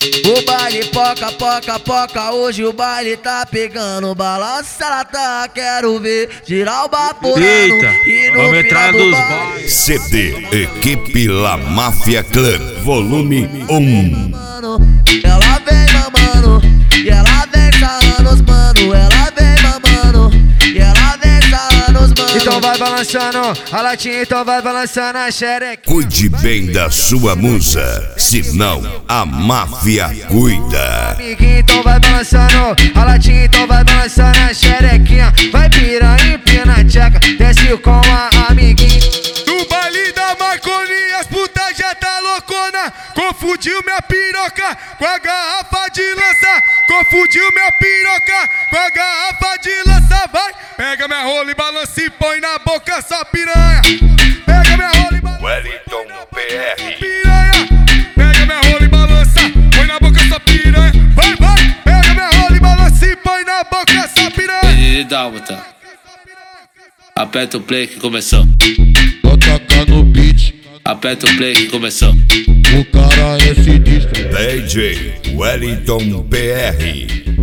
O baile poca, poca, poca, hoje o baile tá pegando. Balança ela tá, quero ver girar o baporano. E no vamos entrar nos baile CD Equipe La Máfia Club Volume 1. ela vem mamando, e ela vem sarrando, mano. Ela vem mamando, e ela vem sarrando, mano. Então vai balançando a latinha, então vai balançando a xereca. Cuide bem da sua musa, senão a máfia cuida. Amiguinho, então vai balançando a latinha, então vai balançando a xerequinha. Vai piranha, empina a tcheca, desce com a amiguinha. No baile da Marconi, as putas já tá loucona. Confundiu minha piroca com a garrafa de lança. Confundiu minha piroca com a garrafa de lança. Vai, pega minha rola e balança e põe na boca só piranha. Pega minha rola e balança. Wellington PR. Piranha, pega minha rola e balança, põe na boca só piranha. Vai, vai, pega minha rola e balança e põe na boca só piranha. E dálmata, aperta o play que começou. Vou tocar no beat, Aperta o play que começou. o cara é sinistro. DJ Wellington PR.